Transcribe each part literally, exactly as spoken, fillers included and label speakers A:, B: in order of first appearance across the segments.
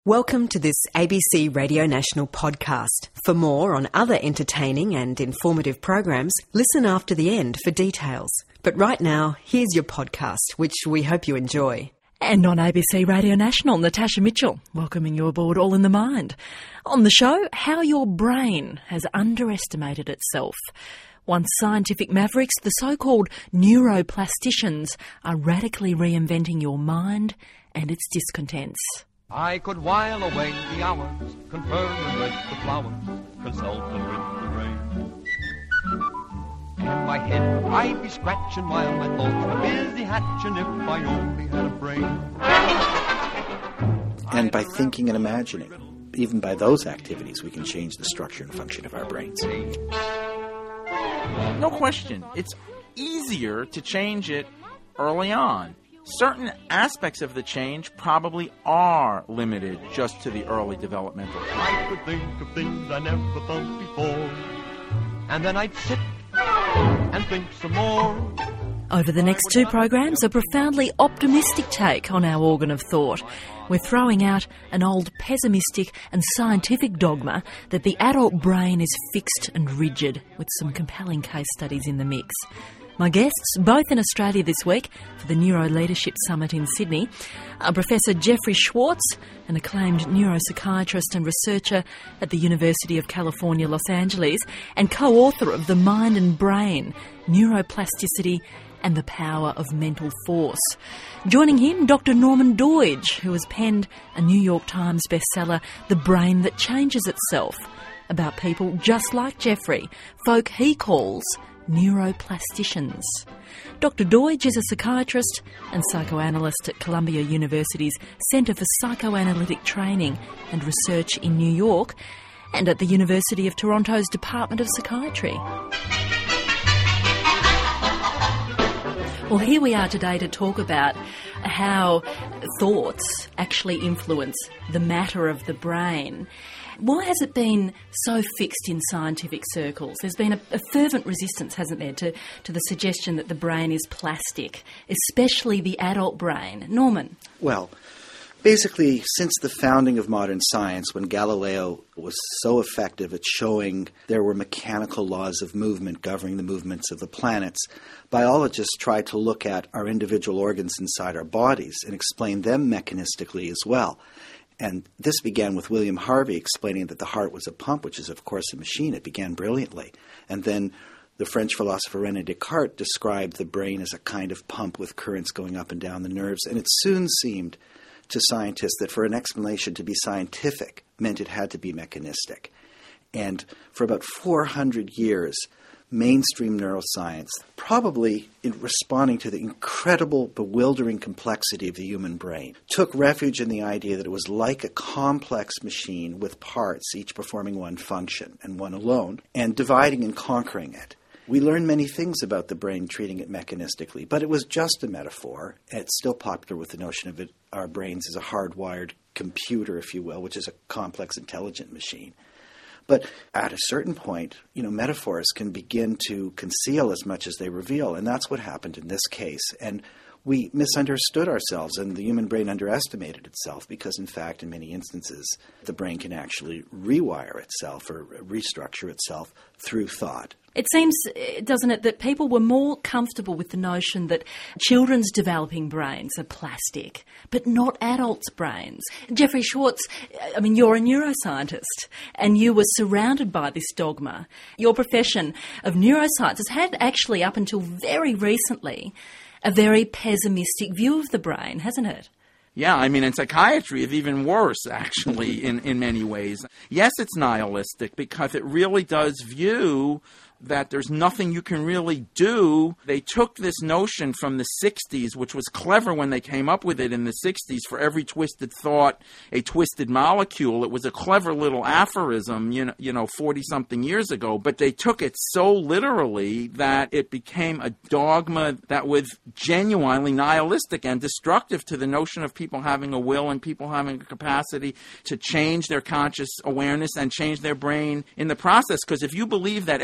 A: Welcome to this A B C Radio National podcast. For more on other entertaining and informative programs, listen after the end for details. But right now, here's your podcast, which we hope you enjoy.
B: And on A B C Radio National, Natasha Mitchell, welcoming you aboard All in the Mind. On the show, how your brain has underestimated itself. Once scientific mavericks, the so-called neuroplasticians are radically reinventing your mind and its discontents.
C: I could while away the hours, conferring with the flowers, consulting with the rain. In my head I'd be scratching while my thoughts were busy hatching if I only had a brain.
D: And by thinking and imagining, even by those activities, we can change the structure and function of our brains.
E: No question. It's easier to change it early on. Certain aspects of the change probably are limited just to the early developmental period.
C: I could think of things I never thought before, and then I'd sit and think some more.
B: Over the next two programs, a profoundly optimistic take on our organ of thought. We're throwing out an old pessimistic and scientific dogma that the adult brain is fixed and rigid, with some compelling case studies in the mix. My guests, both in Australia this week for the Neuro Leadership Summit in Sydney, are Professor Jeffrey Schwartz, an acclaimed neuropsychiatrist and researcher at the University of California, Los Angeles, and co-author of The Mind and Brain, Neuroplasticity and the Power of Mental Force. Joining him, Doctor Norman Doidge, who has penned a New York Times bestseller, The Brain That Changes Itself, about people just like Jeffrey, folk he calls neuroplasticians. Doctor Doidge is a psychiatrist and psychoanalyst at Columbia University's Centre for Psychoanalytic Training and Research in New York and at the University of Toronto's Department of Psychiatry. Well, here we are today to talk about how thoughts actually influence the matter of the brain. Why has it been so fixed in scientific circles? There's been a, a fervent resistance, hasn't there, to, to the suggestion that the brain is plastic, especially the adult brain. Norman?
D: Well, basically, since the founding of modern science, when Galileo was so effective at showing there were mechanical laws of movement governing the movements of the planets, biologists tried to look at our individual organs inside our bodies and explain them mechanistically as well. And this began with William Harvey explaining that the heart was a pump, which is, of course, a machine. It began brilliantly. And then the French philosopher René Descartes described the brain as a kind of pump with currents going up and down the nerves. And it soon seemed to scientists that for an explanation to be scientific meant it had to be mechanistic. And for about four hundred years, mainstream neuroscience, probably in responding to the incredible, bewildering complexity of the human brain, took refuge in the idea that it was like a complex machine with parts, each performing one function and one alone, and dividing and conquering it. We learned many things about the brain treating it mechanistically, but it was just a metaphor. It's still popular with the notion of it, our brains as a hardwired computer, if you will, which is a complex, intelligent machine. But at a certain point, you know, metaphors can begin to conceal as much as they reveal, and that's what happened in this case. And we misunderstood ourselves, and the human brain underestimated itself because, in fact, in many instances, the brain can actually rewire itself or restructure itself through thought.
B: It seems, doesn't it, that people were more comfortable with the notion that children's developing brains are plastic, but not adults' brains. Jeffrey Schwartz, I mean, you're a neuroscientist, and you were surrounded by this dogma. Your profession of neuroscience has had actually, up until very recently, a very pessimistic view of the brain, hasn't it?
E: Yeah, I mean, in psychiatry, it's even worse, actually, in, in many ways. Yes, it's nihilistic because it really does view that there's nothing you can really do. They took this notion from the sixties, which was clever when they came up with it in the sixties. For every twisted thought, a twisted molecule. It was a clever little aphorism, you know, you know, forty-something years ago. But they took it so literally that it became a dogma that was genuinely nihilistic and destructive to the notion of people having a will and people having a capacity to change their conscious awareness and change their brain in the process. Because if you believe that every twist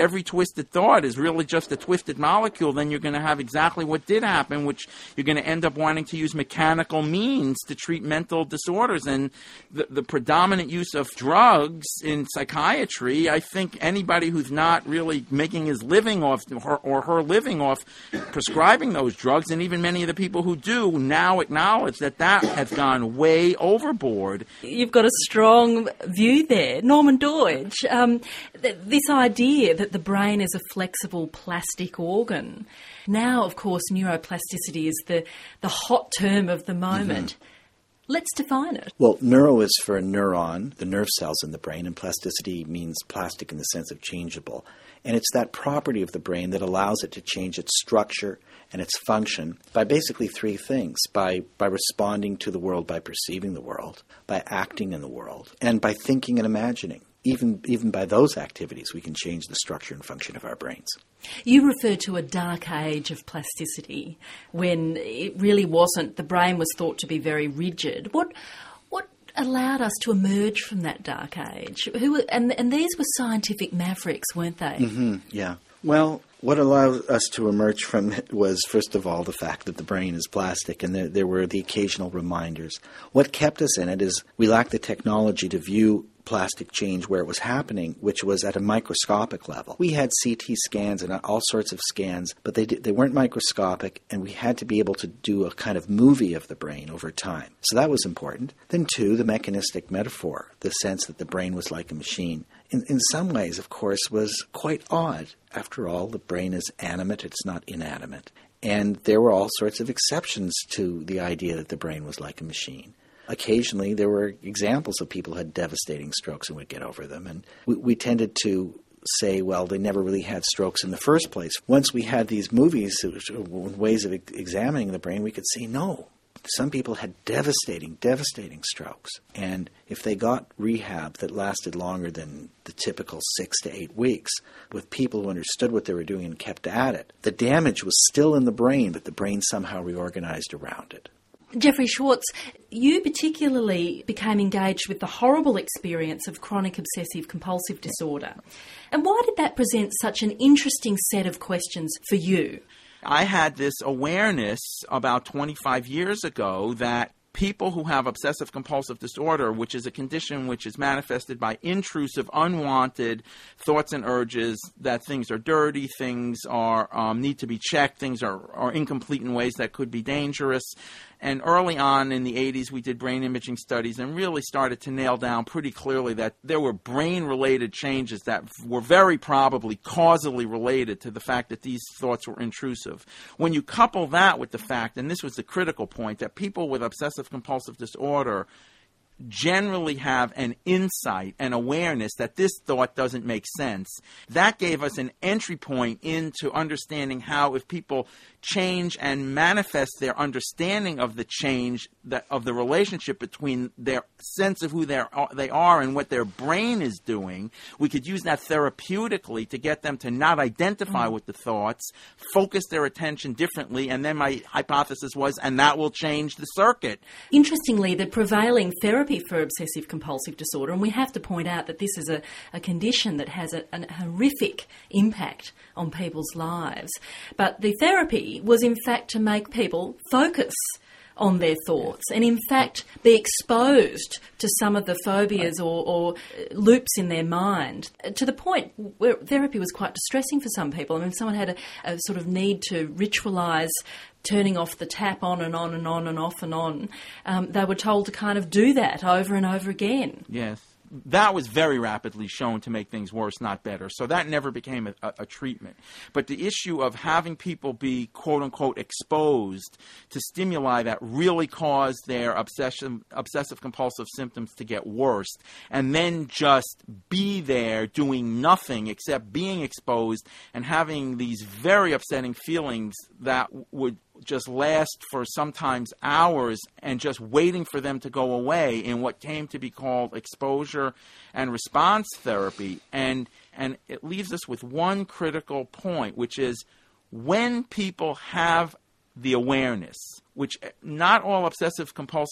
E: twisted thought is really just a twisted molecule, then you're going to have exactly what did happen, which you're going to end up wanting to use mechanical means to treat mental disorders. And the, the predominant use of drugs in psychiatry, I think anybody who's not really making his living off her, or her living off prescribing those drugs, and even many of the people who do now acknowledge that that has gone way overboard.
B: You've got a strong view there. Norman Doidge, um, th- this idea that the brain is a flexible plastic organ. Now, of course, neuroplasticity is the, the hot term of the moment. Mm-hmm. Let's define it.
D: Well, neuro is for a neuron, the nerve cells in the brain, and plasticity means plastic in the sense of changeable. And it's that property of the brain that allows it to change its structure and its function by basically three things: by by responding to the world, by perceiving the world, by acting in the world, and by thinking and imagining. Even even by those activities, we can change the structure and function of our brains.
B: You refer to a dark age of plasticity when it really wasn't. The brain was thought to be very rigid. What what allowed us to emerge from that dark age? Who were, and and these were scientific mavericks, weren't they?
D: Mm-hmm, yeah. Well, what allowed us to emerge from it was, first of all, the fact that the brain is plastic, and there, there were the occasional reminders. What kept us in it is we lacked the technology to view plastic change where it was happening, which was at a microscopic level. We had C T scans and all sorts of scans, but they they weren't microscopic, and we had to be able to do a kind of movie of the brain over time. So that was important. Then, two, the mechanistic metaphor, the sense that the brain was like a machine. In, in some ways, of course, was quite odd. After all, the brain is animate, it's not inanimate. And there were all sorts of exceptions to the idea that the brain was like a machine. Occasionally, there were examples of people who had devastating strokes and would get over them. And we, we tended to say, well, they never really had strokes in the first place. Once we had these movies, ways of examining the brain, we could see, no, some people had devastating, devastating strokes. And if they got rehab that lasted longer than the typical six to eight weeks, with people who understood what they were doing and kept at it, the damage was still in the brain, but the brain somehow reorganized around it.
B: Jeffrey Schwartz, you particularly became engaged with the horrible experience of chronic obsessive-compulsive disorder. And why did that present such an interesting set of questions for you?
E: I had this awareness about twenty-five years ago that people who have obsessive-compulsive disorder, which is a condition which is manifested by intrusive, unwanted thoughts and urges that things are dirty, things are um, need to be checked, things are, are incomplete in ways that could be dangerous. And early on in the eighties, we did brain imaging studies and really started to nail down pretty clearly that there were brain-related changes that were very probably causally related to the fact that these thoughts were intrusive. When you couple that with the fact, and this was the critical point, that people with obsessive-compulsive disorder generally have an insight and awareness that this thought doesn't make sense. That gave us an entry point into understanding how, if people change and manifest their understanding of the change, that, of the relationship between their sense of who they're, they are and what their brain is doing, we could use that therapeutically to get them to not identify mm-hmm. with the thoughts, focus their attention differently, and then my hypothesis was, and that will change the circuit.
B: Interestingly, the prevailing therapy for obsessive-compulsive disorder, and we have to point out that this is a, a condition that has a, a horrific impact on people's lives, but the therapy was in fact to make people focus on their thoughts and in fact be exposed to some of the phobias or, or loops in their mind, to the point where therapy was quite distressing for some people. I mean, someone had a, a sort of need to ritualise turning off the tap on and on and on and off and on. Um, they were told to kind of do that over and over again.
E: Yes. That was very rapidly shown to make things worse, not better. So that never became a, a, a treatment. But the issue of having people be, quote-unquote, exposed to stimuli that really cause their obsession, obsessive-compulsive symptoms to get worse, and then just be there doing nothing except being exposed and having these very upsetting feelings that would just last for sometimes hours and just waiting for them to go away in what came to be called exposure and response therapy. And and it leaves us with one critical point, which is when people have the awareness, which not all obsessive compulsive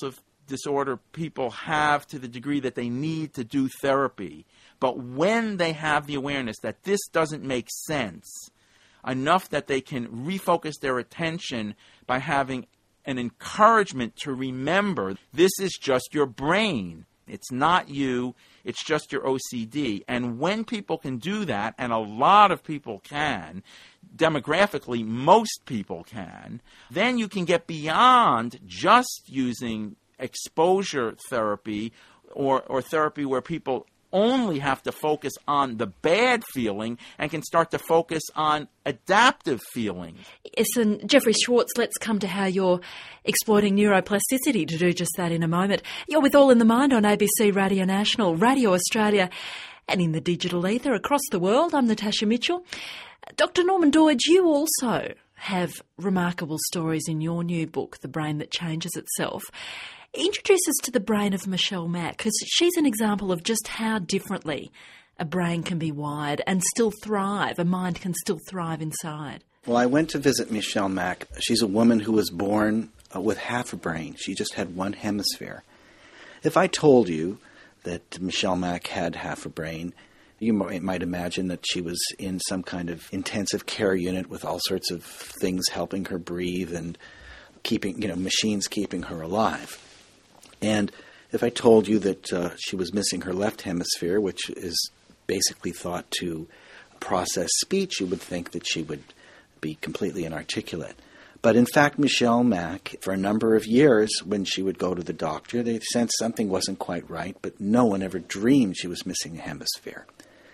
E: disorder people have to the degree that they need to do therapy. But when they have the awareness that this doesn't make sense, enough that they can refocus their attention by having an encouragement to remember this is just your brain. It's not you. It's just your O C D. And when people can do that, and a lot of people can, demographically most people can, then you can get beyond just using exposure therapy or, or therapy where people only have to focus on the bad feeling and can start to focus on adaptive feeling.
B: Yes, and Jeffrey Schwartz, let's come to how you're exploiting neuroplasticity to do just that in a moment. You're with All in the Mind on A B C Radio National, Radio Australia, and in the digital ether across the world. I'm Natasha Mitchell. Doctor Norman Doidge, you also have remarkable stories in your new book, The Brain That Changes Itself. Introduce us to the brain of Michelle Mak, because she's an example of just how differently a brain can be wired and still thrive, a mind can still thrive inside.
D: Well, I went to visit Michelle Mak. She's a woman who was born uh, with half a brain. She just had one hemisphere. If I told you that Michelle Mak had half a brain, you might, might imagine that she was in some kind of intensive care unit with all sorts of things helping her breathe and keeping, you know, machines keeping her alive. And if I told you that uh, she was missing her left hemisphere, which is basically thought to process speech, you would think that she would be completely inarticulate. But in fact, Michelle Mak, for a number of years, when she would go to the doctor, they sensed something wasn't quite right, but no one ever dreamed she was missing a hemisphere.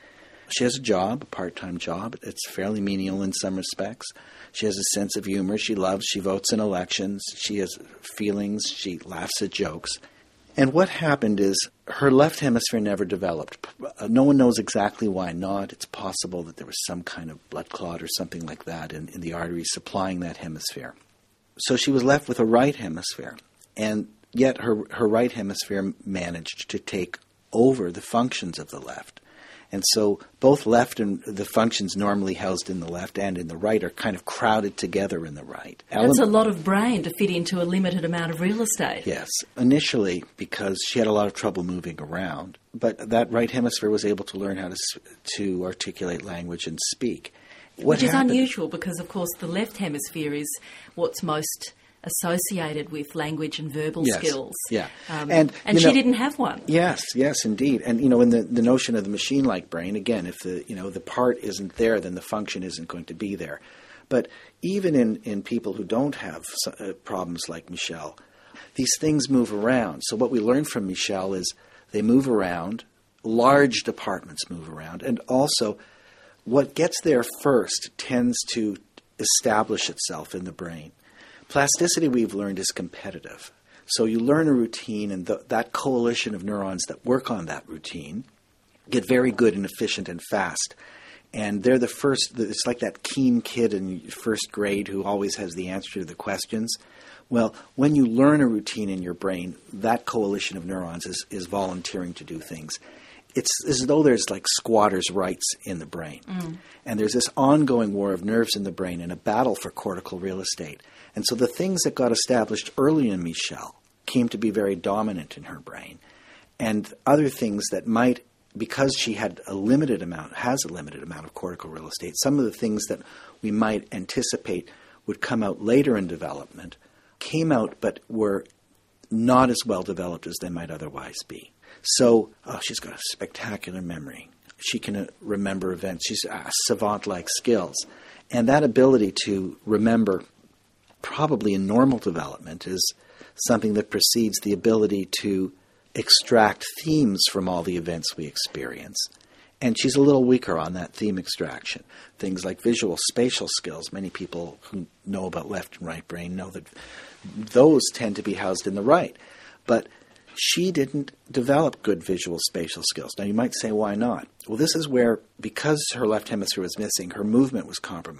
D: She has a job, a part-time job. It's fairly menial in some respects. She has a sense of humor. She loves. She votes in elections. She has feelings. She laughs at jokes. And what happened is her left hemisphere never developed. No one knows exactly why not. It's possible that there was some kind of blood clot or something like that in, in the artery supplying that hemisphere. So she was left with a right hemisphere. And yet her, her right hemisphere managed to take over the functions of the left. And so both left and the functions normally housed in the left and in the right are kind of crowded together in the right.
B: That's a lot of brain to fit into a limited amount of real estate.
D: Yes. Initially, because she had a lot of trouble moving around, but that right hemisphere was able to learn how to to articulate language and speak. What
B: Which is
D: happened?
B: unusual because, of course, the left hemisphere is what's most associated with language and verbal
D: yes.
B: skills.
D: Yeah.
B: Um,
D: and
B: and she
D: know,
B: didn't have one.
D: Yes, yes, indeed. And, you know, in the, the notion of the machine-like brain, again, if the, you know, the part isn't there, then the function isn't going to be there. But even in, in people who don't have uh, problems like Michelle, these things move around. So what we learned from Michelle is they move around, large departments move around, and also what gets there first tends to establish itself in the brain. Plasticity, we've learned, is competitive. So you learn a routine, and the, that coalition of neurons that work on that routine get very good and efficient and fast. And they're the first, it's like that keen kid in first grade who always has the answer to the questions. Well, when you learn a routine in your brain, that coalition of neurons is, is volunteering to do things. It's as though there's like squatters' rights in the brain. Mm. And there's this ongoing war of nerves in the brain and a battle for cortical real estate. And so the things that got established early in Michelle came to be very dominant in her brain. And other things that might, because she had a limited amount, has a limited amount of cortical real estate, some of the things that we might anticipate would come out later in development came out but were not as well developed as they might otherwise be. So oh, she's got a spectacular memory. She can uh, remember events. She's uh, savant-like skills. And that ability to remember, probably in normal development, is something that precedes the ability to extract themes from all the events we experience. And she's a little weaker on that theme extraction. Things like visual spatial skills. Many people who know about left and right brain know that those tend to be housed in the right. But she didn't develop good visual spatial skills. Now, you might say, why not? Well, this is where, because her left hemisphere was missing, her movement was compromised.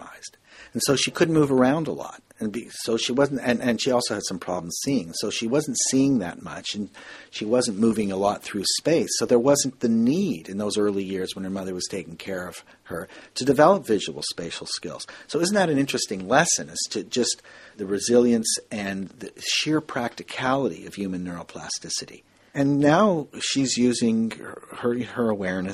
D: And so she couldn't move around a lot. And be, so she wasn't, and, and she also had some problems seeing. So she wasn't seeing that much, and she wasn't moving a lot through space. So there wasn't the need in those early years when her mother was taking care of her to develop visual spatial skills. So isn't that an interesting lesson as to just the resilience and the sheer practicality of human neuroplasticity? And now she's using her, her awareness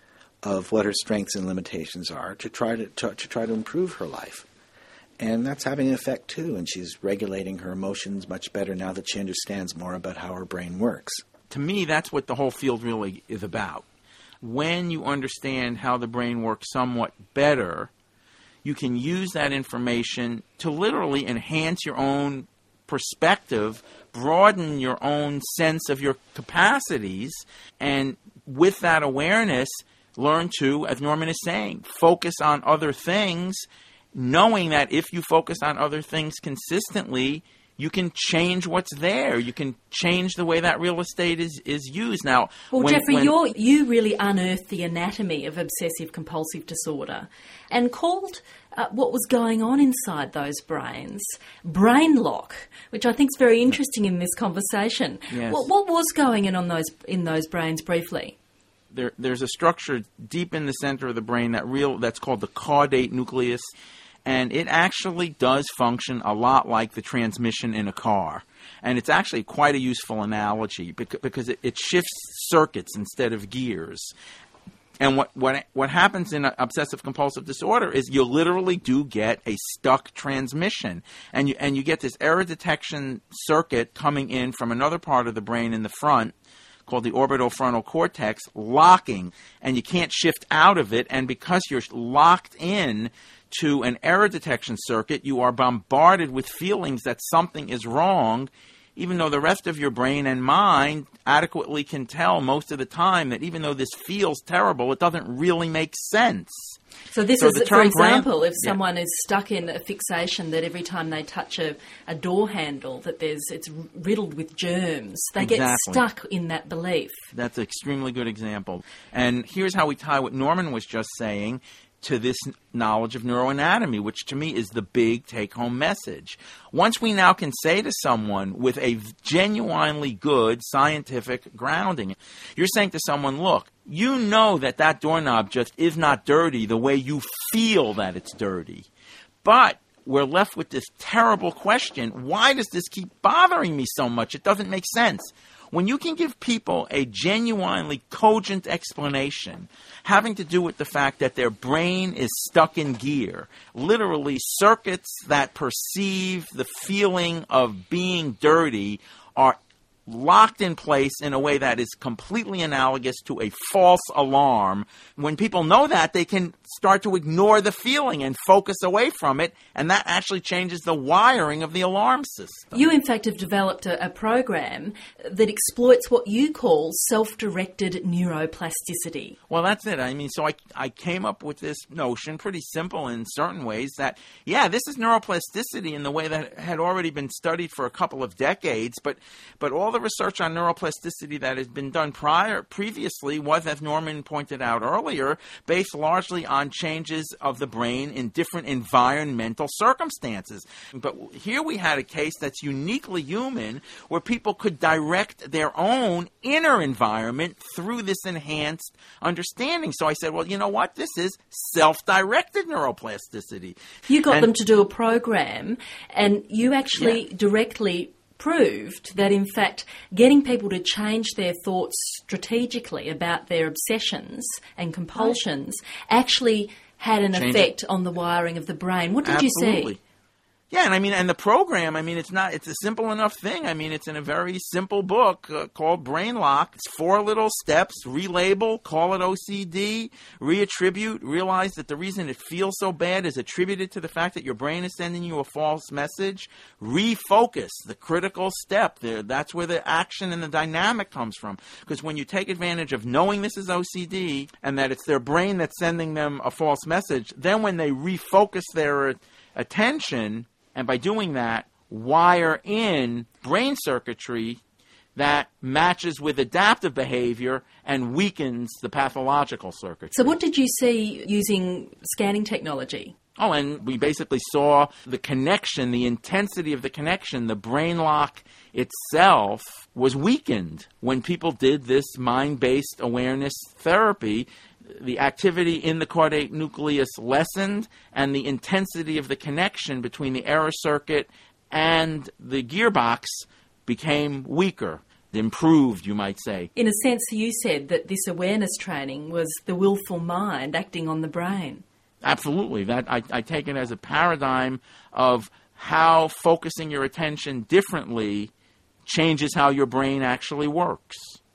D: of what her strengths and limitations are to try to, to, to try to improve her life. And that's having an effect, too, and she's regulating her emotions much better now that she understands more about how her brain works.
E: To me, that's what the whole field really is about. When you understand how the brain works somewhat better, you can use that information to literally enhance your own perspective, broaden your own sense of your capacities, and with that awareness, learn to, as Norman is saying, focus on other things, knowing that if you focus on other things consistently, you can change what's there. You can change the way that real estate is, is used. Now,
B: well,
E: when,
B: Jeffrey,
E: when,
B: you're, you really unearthed the anatomy of obsessive-compulsive disorder and called uh, what was going on inside those brains brain lock, which I think is very interesting in this conversation.
E: Yes.
B: What, what was going on in those, in those brains briefly?
E: There, there's a structure deep in the center of the brain that real that's called the caudate nucleus. And it actually does function a lot like the transmission in a car. And it's actually quite a useful analogy because it, it shifts circuits instead of gears. And what, what, what happens in obsessive-compulsive disorder is you literally do get a stuck transmission. And you, and you get this error detection circuit coming in from another part of the brain in the front called the orbitofrontal cortex, locking. And you can't shift out of it. And because you're locked in to an error detection circuit, you are bombarded with feelings that something is wrong, even though the rest of your brain and mind adequately can tell most of the time that even though this feels terrible, it doesn't really make sense.
B: So this
E: so
B: is, for example,
E: brain,
B: if someone yeah. is stuck in a fixation that every time they touch a, a door handle that there's it's riddled with germs, they
E: exactly.
B: get stuck in that belief.
E: That's an extremely good example. And here's how we tie what Norman was just saying to this knowledge of neuroanatomy, which to me is the big take-home message. Once we now can say to someone with a genuinely good scientific grounding, you're saying to someone, look, you know that that doorknob just is not dirty the way you feel that it's dirty. But we're left with this terrible question, why does this keep bothering me so much? It doesn't make sense. When you can give people a genuinely cogent explanation having to do with the fact that their brain is stuck in gear, literally circuits that perceive the feeling of being dirty are locked in place in a way that is completely analogous to a false alarm. When people know that, they can start to ignore the feeling and focus away from it, and that actually changes the wiring of the alarm system.
B: You, in fact, have developed a, a program that exploits what you call self-directed neuroplasticity.
E: Well, that's it. I mean, so I, I came up with this notion, pretty simple in certain ways, that, yeah, this is neuroplasticity in the way that had already been studied for a couple of decades, but, but all the research on neuroplasticity that has been done prior previously was, as Norman pointed out earlier, based largely on changes of the brain in different environmental circumstances. But here we had a case that's uniquely human, where people could direct their own inner environment through this enhanced understanding. So I said, well, you know what? This is self-directed neuroplasticity.
B: You got
E: and,
B: them to do a program, and you actually
E: yeah.
B: directly proved that, in fact, getting people to change their thoughts strategically about their obsessions and compulsions actually had an
E: Change
B: effect
E: it.
B: on the wiring of the brain. What did
E: Absolutely.
B: you see?
E: Yeah, and I mean, and the program, I mean, it's not, it's a simple enough thing. I mean, it's in a very simple book uh, called Brain Lock. It's four little steps: relabel, call it O C D, reattribute, realize that the reason it feels so bad is attributed to the fact that your brain is sending you a false message, refocus, the critical step. There, that's where the action and the dynamic comes from. Because when you take advantage of knowing this is O C D and that it's their brain that's sending them a false message, then when they refocus their attention, and by doing that, wire in brain circuitry that matches with adaptive behavior and weakens the pathological circuitry.
B: So what did you see using scanning technology?
E: Oh, and we basically saw the connection, the intensity of the connection, the brain lock itself was weakened when people did this mind-based awareness therapy. The activity in the caudate nucleus lessened, and the intensity of the connection between the error circuit and the gearbox became weaker, improved, you might say.
B: In a sense, you said that this awareness training was the willful mind acting on the brain.
E: Absolutely. That I, I take it as a paradigm of how focusing your attention differently changes how your brain actually works.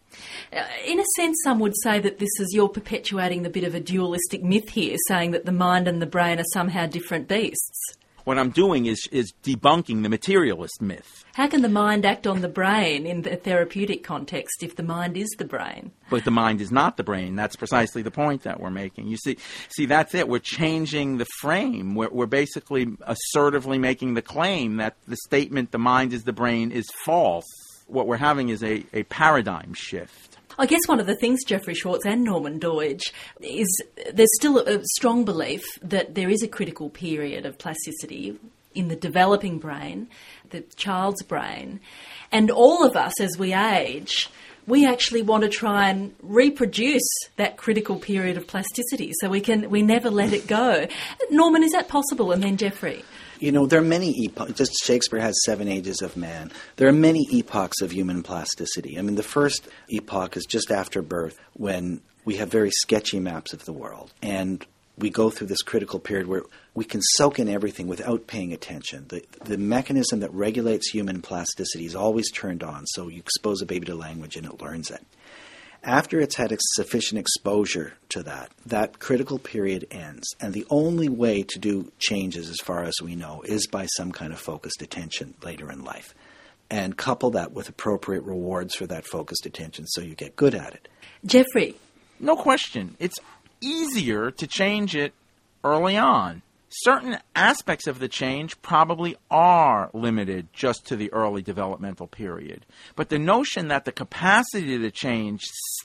B: Uh, in a sense, some would say that this is, you're perpetuating the bit of a dualistic myth here, saying that the mind and the brain are somehow different beasts.
E: What I'm doing is is debunking the materialist myth.
B: How can the mind act on the brain in the therapeutic context if the mind is the brain?
E: But the mind is not the brain. That's precisely the point that we're making. You see, see, that's it. We're changing the frame. We're, we're basically assertively making the claim that the statement, the mind is the brain, is false. What we're having is a, a paradigm shift.
B: I guess one of the things, Jeffrey Schwartz and Norman Doidge, is there's still a, a strong belief that there is a critical period of plasticity in the developing brain, the child's brain, and all of us as we age, we actually want to try and reproduce that critical period of plasticity so we can we never let it go. Norman, is that possible? And then Jeffrey.
D: You know, there are many epochs. Just Shakespeare has seven ages of man. There are many epochs of human plasticity. I mean, the first epoch is just after birth, when we have very sketchy maps of the world. And we go through this critical period where we can soak in everything without paying attention. The, the mechanism that regulates human plasticity is always turned on. So you expose a baby to language and it learns it. After it's had sufficient exposure to that, that critical period ends. And the only way to do changes, as far as we know, is by some kind of focused attention later in life. And couple that with appropriate rewards for that focused attention so you get good at it.
B: Jeffrey.
E: No question. It's easier to change it early on. Certain aspects of the change probably are limited just to the early developmental period. But the notion that the capacity to change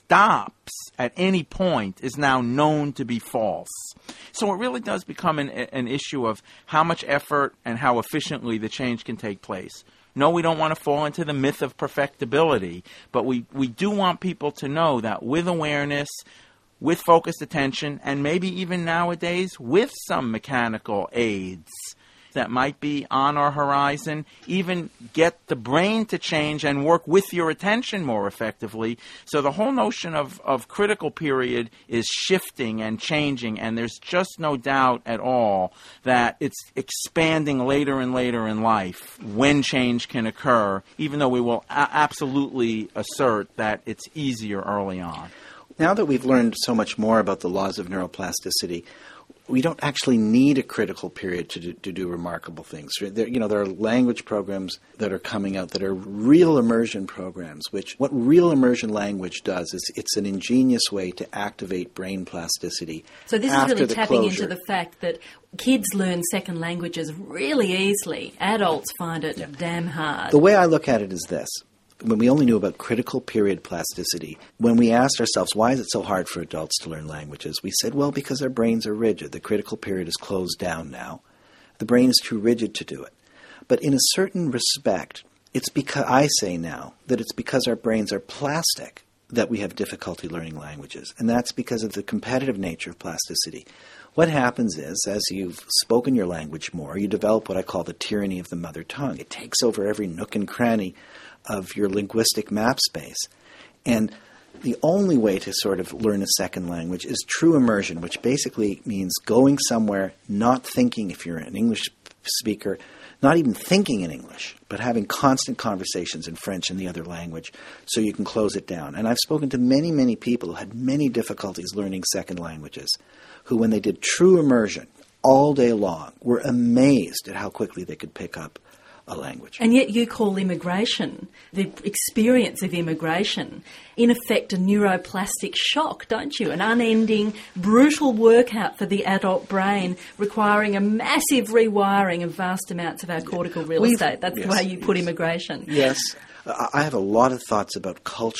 E: stops at any point is now known to be false. So it really does become an, an issue of how much effort and how efficiently the change can take place. No, we don't want to fall into the myth of perfectibility, but we, we do want people to know that with awareness, with focused attention, and maybe even nowadays with some mechanical aids that might be on our horizon, even get the brain to change and work with your attention more effectively. So the whole notion of, of critical period is shifting and changing, and there's just no doubt at all that it's expanding later and later in life when change can occur, even though we will a- absolutely assert that it's easier early on.
D: Now that we've learned so much more about the laws of neuroplasticity, we don't actually need a critical period to do, to do remarkable things. There, you know, there are language programs that are coming out that are real immersion programs, which what real immersion language does is it's an ingenious way to activate brain plasticity.
B: So this
D: after
B: is really
D: the
B: tapping
D: closure.
B: into the fact that kids learn second languages really easily. Adults find it
D: Yeah.
B: damn hard.
D: The way I look at it is this. When we only knew about critical period plasticity, when we asked ourselves, why is it so hard for adults to learn languages? We said, well, because our brains are rigid. The critical period is closed down now. The brain is too rigid to do it. But in a certain respect, it's because, I say now, that it's because our brains are plastic that we have difficulty learning languages. And that's because of the competitive nature of plasticity. What happens is, as you've spoken your language more, you develop what I call the tyranny of the mother tongue. It takes over every nook and cranny of your linguistic map space. And the only way to sort of learn a second language is true immersion, which basically means going somewhere, not thinking, if you're an English speaker, not even thinking in English, but having constant conversations in French and the other language so you can close it down. And I've spoken to many, many people who had many difficulties learning second languages, who when they did true immersion all day long were amazed at how quickly they could pick up a language.
B: And yet you call immigration, the experience of immigration, in effect a neuroplastic shock, don't you? An unending, brutal workout for the adult brain, requiring a massive rewiring of vast amounts of our cortical real
D: We've,
B: estate. That's
D: yes,
B: the way you put
D: yes.
B: immigration.
D: Yes. I have a lot of thoughts about culture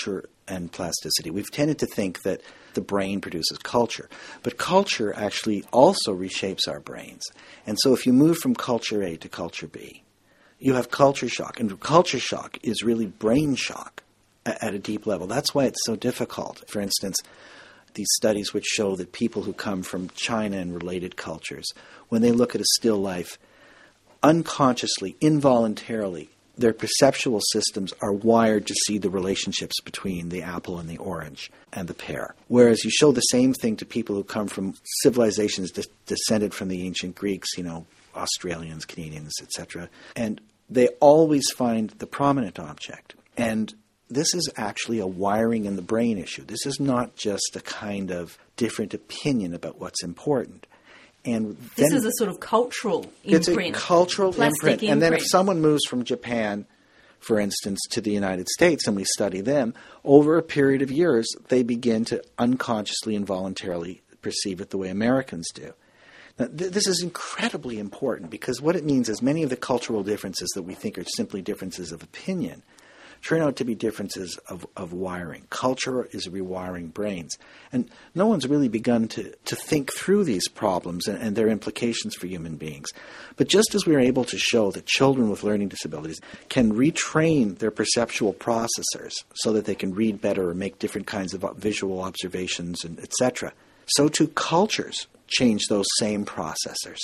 D: and plasticity. We've tended to think that the brain produces culture. But culture actually also reshapes our brains. And so if you move from culture A to culture B, you have culture shock. And culture shock is really brain shock at a deep level. That's why it's so difficult. For instance, these studies which show that people who come from China and related cultures, when they look at a still life, unconsciously, involuntarily, their perceptual systems are wired to see the relationships between the apple and the orange and the pear. Whereas you show the same thing to people who come from civilizations de- descended from the ancient Greeks, you know, Australians, Canadians, et cetera, and they always find the prominent object. And this is actually a wiring in the brain issue. This is not just a kind of different opinion about what's important. And
B: this
D: then,
B: is a sort of cultural imprint.
D: It's a cultural imprint.
B: imprint.
D: And then if someone moves from Japan, for instance, to the United States, and we study them, over a period of years, they begin to unconsciously, involuntarily perceive it the way Americans do. Now, th- this is incredibly important because what it means is many of the cultural differences that we think are simply differences of opinion turn out to be differences of, of wiring. Culture is rewiring brains. And no one's really begun to, to think through these problems and, and their implications for human beings. But just as we are able to show that children with learning disabilities can retrain their perceptual processors so that they can read better or make different kinds of visual observations, and et cetera, so too cultures change those same processors.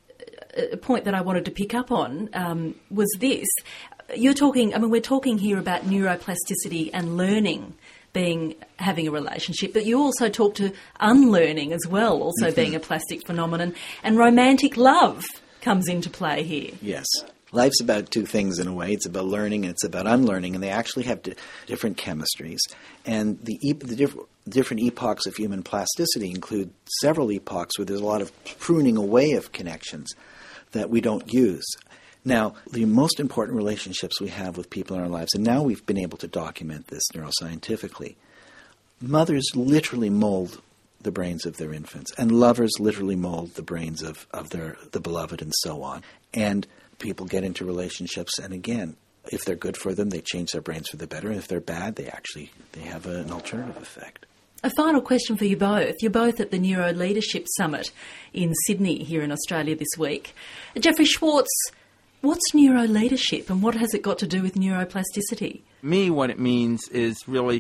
B: A point that I wanted to pick up on um, was this. You're talking, I mean, we're talking here about neuroplasticity and learning being, having a relationship, but you also talk to unlearning as well, also mm-hmm. being a plastic phenomenon, and romantic love comes into play here.
D: Yes. Life's about two things in a way. It's about learning and it's about unlearning, and they actually have di- different chemistries. And the, e- the diff- different epochs of human plasticity include several epochs where there's a lot of pruning away of connections that we don't use. Now, the most important relationships we have with people in our lives, and now we've been able to document this neuroscientifically, mothers literally mold the brains of their infants, and lovers literally mold the brains of, of their the beloved, and so on. And people get into relationships, and again, if they're good for them, they change their brains for the better, and if they're bad, they actually they have a, an alternative effect.
B: A final question for you both. You're both at the Neuro Leadership Summit in Sydney here in Australia this week. Jeffrey Schwartz, what's neuro-leadership and what has it got to do with neuroplasticity?
E: Me, what it means is really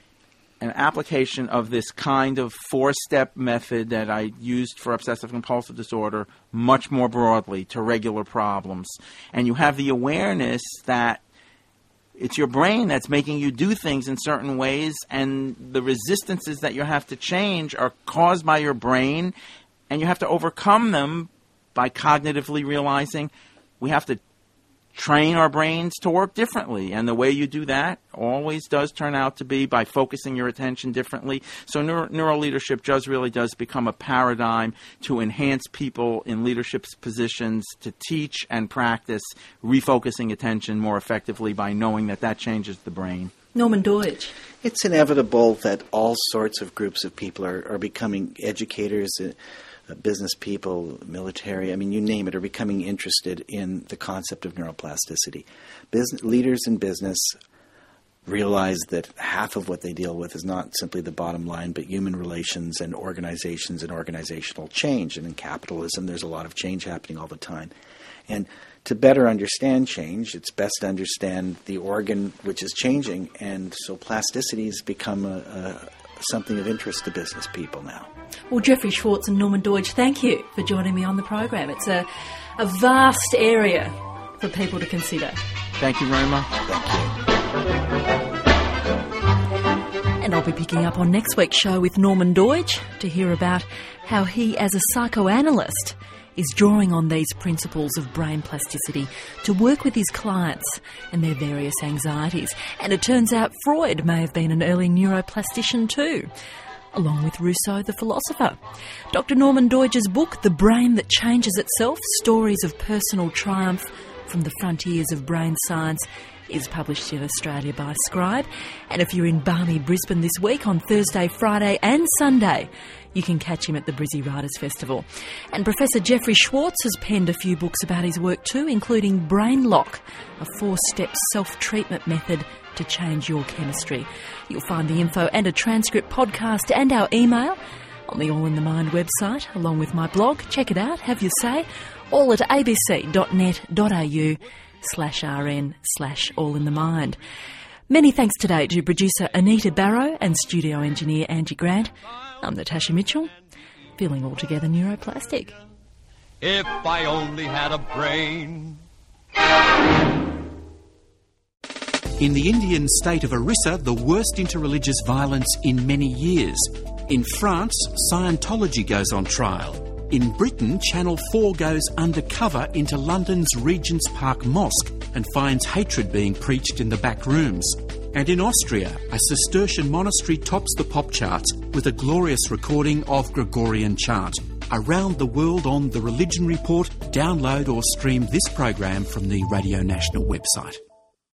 E: an application of this kind of four-step method that I used for obsessive-compulsive disorder much more broadly to regular problems. And you have the awareness that it's your brain that's making you do things in certain ways, and the resistances that you have to change are caused by your brain, and you have to overcome them by cognitively realizing we have to train our brains to work differently. And the way you do that always does turn out to be by focusing your attention differently. So neuro, neuro leadership just really does become a paradigm to enhance people in leadership positions, to teach and practice refocusing attention more effectively by knowing that that changes the brain.
B: Norman Doidge.
D: It's inevitable that all sorts of groups of people are, are becoming educators, uh, business people, military, I mean, you name it, are becoming interested in the concept of neuroplasticity. Business, leaders in business realize that half of what they deal with is not simply the bottom line, but human relations and organizations and organizational change. And in capitalism, there's a lot of change happening all the time. And to better understand change, it's best to understand the organ which is changing. And so plasticity has become a, a, something of interest to business people now.
B: Well, Jeffrey Schwartz and Norman Doidge, thank you for joining me on the program. It's a, a vast area for people to consider.
E: Thank you very much.
D: Thank you.
B: And I'll be picking up on next week's show with Norman Doidge to hear about how he, as a psychoanalyst, is drawing on these principles of brain plasticity to work with his clients and their various anxieties. And it turns out Freud may have been an early neuroplastician too, along with Rousseau the philosopher. Doctor Norman Doidge's book, The Brain That Changes Itself, Stories of Personal Triumph from the Frontiers of Brain Science, is published in Australia by Scribe. And if you're in balmy Brisbane this week on Thursday, Friday and Sunday, you can catch him at the Brizzy Writers Festival. And Professor Jeffrey Schwartz has penned a few books about his work too, including Brain Lock, a four-step self-treatment method to change your chemistry. You'll find the info and a transcript podcast and our email on the All in the Mind website, along with my blog. Check it out, have your say, all at abc.net.au slash rn slash all in the mind. Many thanks today to producer Anita Barrow and studio engineer Angie Grant. I'm Natasha Mitchell, feeling altogether neuroplastic.
C: If I only had a brain.
F: In the Indian state of Orissa, the worst interreligious violence in many years. In France, Scientology goes on trial. In Britain, Channel four goes undercover into London's Regent's Park Mosque and finds hatred being preached in the back rooms. And in Austria, a Cistercian monastery tops the pop charts with a glorious recording of Gregorian chant. Around the world on The Religion Report, download or stream this program from the Radio National website.